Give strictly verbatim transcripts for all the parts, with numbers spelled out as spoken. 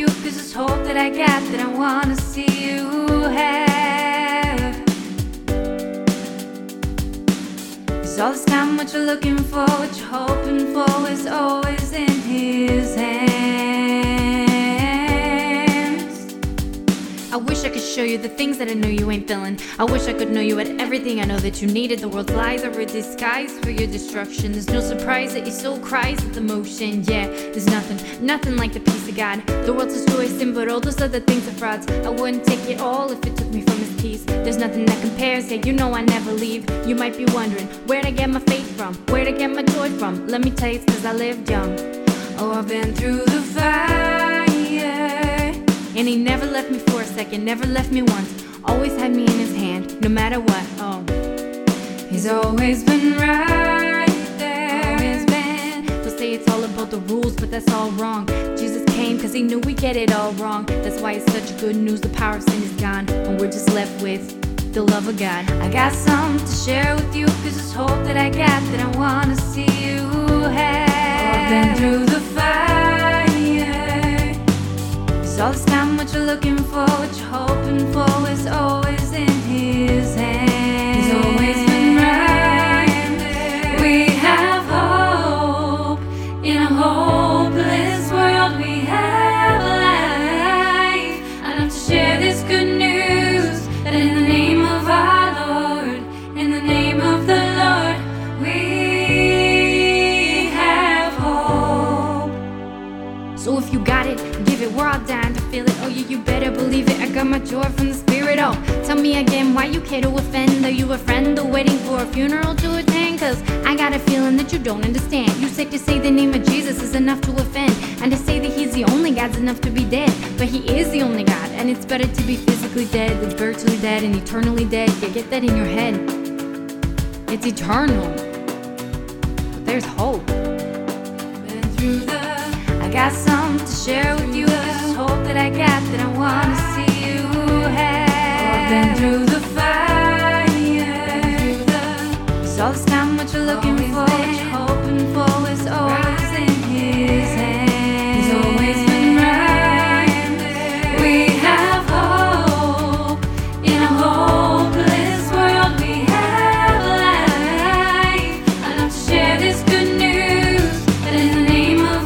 you, cause it's hope that I got that I wanna see you have. Cause all this time what you're looking for, what you're hoping for is always in His hands. I wish I could show you the things that I know you ain't feeling. I wish I could know you had everything I know that you needed. The world's lies are a disguise for your destruction. There's no surprise that your soul cries with emotion. Yeah, there's nothing, nothing like the peace of God. The world says joy is sin, but all those other things are frauds. I wouldn't take it all if it took me from His peace. There's nothing that compares, yeah, you know I never leave. You might be wondering, where'd I get my faith from? Where'd I get my joy from? Let me tell you, it's cause I lived young. Oh, I've been through the fire, and He never left me for a second, never left me once. Always had me in His hand, no matter what. Oh, He's always been right there. Always been. They'll say it's all about the rules, but that's all wrong. Jesus came cause He knew we get it all wrong. That's why it's such good news, the power of sin is gone, and we're just left with the love of God. I got something to share with you, cause it's hope that I got that I wanna see you have. I've been through the fire. Cause all this time what you're looking for, what you're hoping for is always in His hands. He's always been right there. We have hope in a hopeless world. We have life. I love to share this good news, that in the name of our Lord, in the name of the Lord, we have hope. So if you got it, give it, we're all dying to feel it. Oh yeah, you better believe it, I got my joy from the Spirit. Oh, tell me again why you care to offend. Are you a friend or waiting for a funeral to attend? Cause I got a feeling that you don't understand. You said to say the name of Jesus is enough to offend, and to say that He's the only God's enough to be dead. But He is the only God, and it's better to be physically dead than spiritually dead and eternally dead. Yeah, get that in your head. It's eternal, but there's hope. Been through the I got something to share with you, this is hope that I got that I wanna see you have. I've been through the fire, cause all this time what you're looking for, what you're hoping for is always in His hands. He's always been right there. We have hope in a hopeless world. We have life. I love to share this good news, that in the name of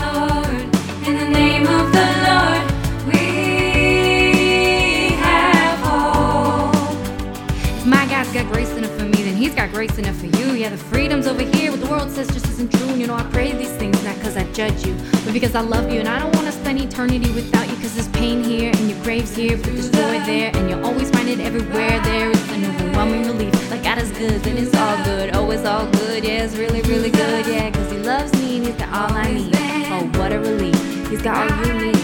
got grace enough for me, then He's got grace enough for you. Yeah, the freedom's over here, what the world says just isn't true. And you know I pray these things not cause I judge you, but because I love you, and I don't want to spend eternity without you. Cause there's pain here and your grave's here, but there's joy there, and you'll always find it everywhere. There is an overwhelming relief, like God is good, then it's all good. Oh, it's all good, yeah, it's really, really good. Yeah, cause He loves me and He's got all I need. Oh, what a relief, He's got all you need.